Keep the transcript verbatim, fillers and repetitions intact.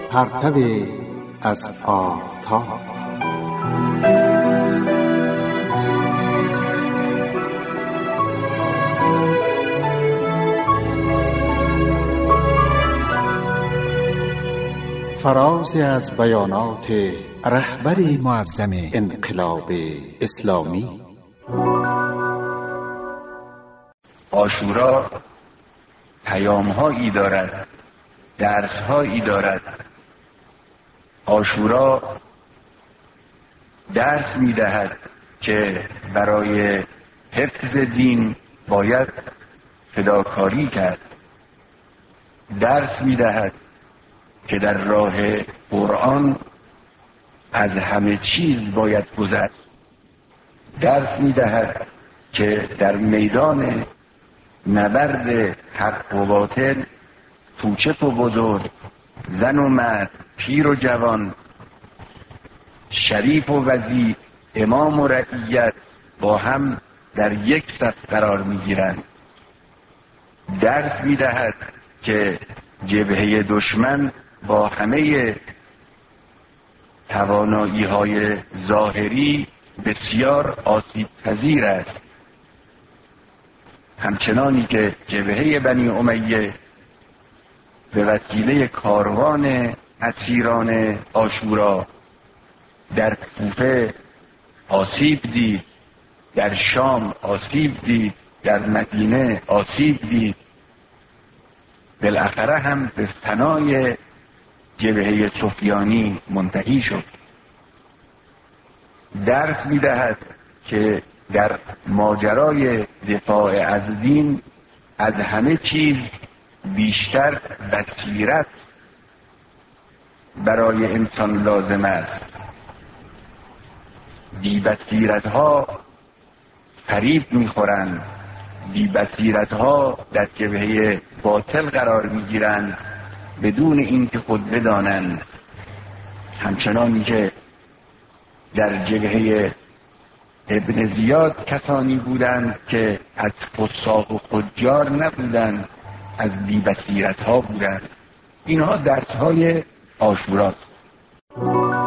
پرتو از آفتاب. فرازی از بیانات رهبر معظم انقلاب اسلامی. عاشورا پیام‌هایی دارد، درس‌هایی دارد. عاشورا درس می‌دهد که برای حفظ دین باید فداکاری کرد. درس می‌دهد که در راه قرآن از همه چیز باید گذشت. درس می‌دهد که در میدان نبرد حق و باطل کوچک و بزرگ، زن و مرد، پیر و جوان، شریف و وضیع، امام و رعیت با هم در یک صف قرار می‌گیرند. درس می‌دهد که جبهه دشمن با همه توانایی‌های ظاهری بسیار آسیب پذیر است، همچنانی که جبهه بنی امیه به وسیله کاروان اسیران عاشورا در کوفه آسیب دید، در شام آسیب دید، در مدینه آسیب دید، بالاخره هم به فنای جبهه سفیانی منتهی شد. درس می‌دهد که در ماجرای دفاع از دین از همه چیز بیشتر بصیرت برای انسان لازم است. بی بصیرت ها فریب میخورند، بی بصیرت ها در جبهه باطل قرار میگیرند بدون اینکه خود بدانند، همچنانی که در جبهه ابن زیاد کسانی بودند که از فساق و فجار نبودند، از بی بصیرت ها بودند. اینها درس های عاشوراست.